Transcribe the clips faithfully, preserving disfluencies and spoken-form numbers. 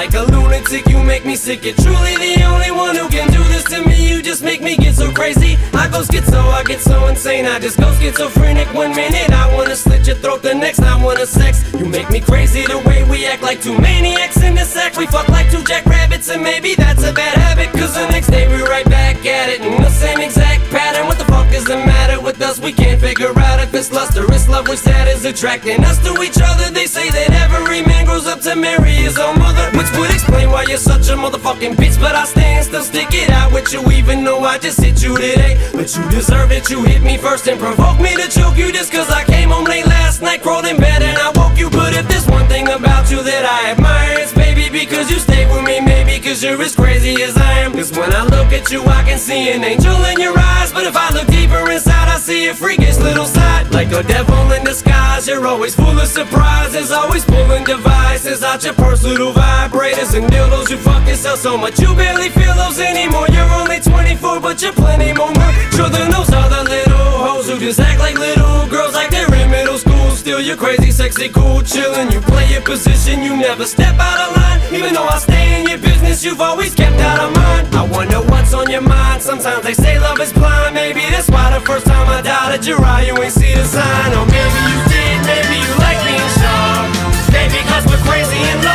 like a lunatic, you make me sick. You're truly the only one who can do this to me. You just make me get so crazy. I go schizo, I get so insane. I just go schizophrenic one minute. I wanna slit your throat the next. I wanna sex. You make me crazy the way we act like two maniacs in the sack. We fuck like two jackrabbits, and maybe that's a bad habit, cause the next day we're right back at it in the same exact pattern. What the fuck is the matter with us? We can't figure out if it's lust or it's love, which that is attracting us to each other. They say that every man grows up to marry his own mother, which would explain why you're such a motherfucking bitch. But I stand still, stick it out with you, even though I just hit you today. But you deserve it, you hit me first and provoked me to choke you just cause I came home late last night, crawled in bed and I woke you. But if there's one thing about you that I admire, it's baby because you stay with me, maybe cause you're as crazy as I am. Cause when I look at you I can see an angel in your eyes, but if I look deeper inside I see a freakish little side, like a devil in disguise. You're always full of surprises, always pulling devices out your purse, little vibrators and dildos. You fuck yourself so much you barely feel those anymore. You're only twenty-four but you're plenty more mature than those other little hoes who just act like little girls like they're in middle school. Still you're crazy, sexy, cool, chillin'. You play your position, you never step out of line. Even though I stay in your business, you've always kept out of mine. I wonder what's on your mind. Sometimes they say love is blind. Maybe that's why the first time I doubted your eye you ain't see the sign. Or maybe you did, maybe you like being sharp. Maybe cause we're crazy in love.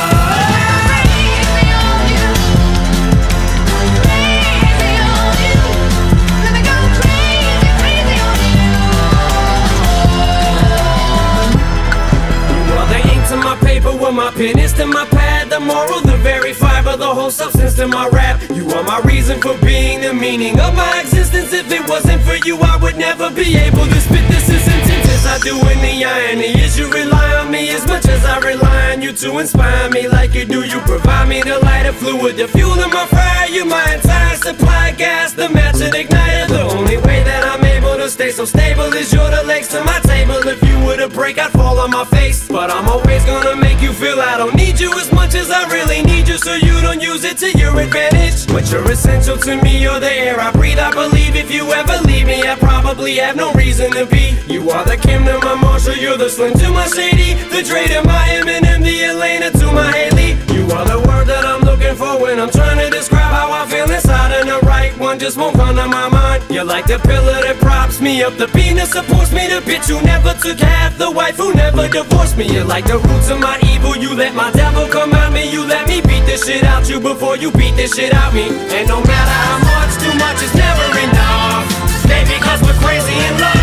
Well, my pen is to my pad, the moral, the very fiber, the whole substance to my rap. You are my reason for being, the meaning of my existence. If it wasn't for you, I would never be able to spit this as intense as I do. In the irony is you rely on me as much as I rely on you to inspire me like you do. You provide me the lighter fluid, the fuel in my fire. You my entire supply, gas, the match and igniter. The only way that I'm able to stay so stable is you're the legs to my table. If you were to break, I'd fall on my face, but I'm always gonna make you feel I don't need you as much as I really need you, so you don't use it to your advantage. But you're essential to me, you're the air I breathe. I believe if you ever leave me, I probably have no reason to be. You are the Kim to my Marshall, you're the Slim to my Shady, the Dre to my Eminem, the Elena to my Haley. You are the word that I'm looking for when I'm trying to describe how I feel inside, and the right one just won't come to my mind. You're like the pillar that props me up, the beam that supports me, the bitch who never took half, the wife who never divorced me. You're like the roots of my evil, you let my devil come out me. You let me beat this shit out you before you beat this shit out me. And no matter how much, too much is never enough. Baby, cause we're crazy in love.